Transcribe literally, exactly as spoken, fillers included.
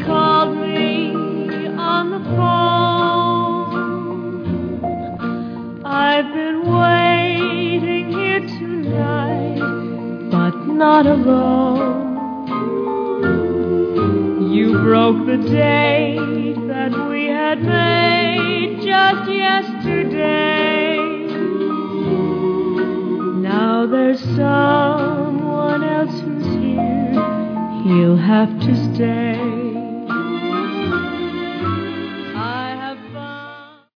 called me on the phone. I've been waiting here tonight, but not alone. You broke the date that we had made just yesterday. Now there's someone else who's here. He'll have to stay.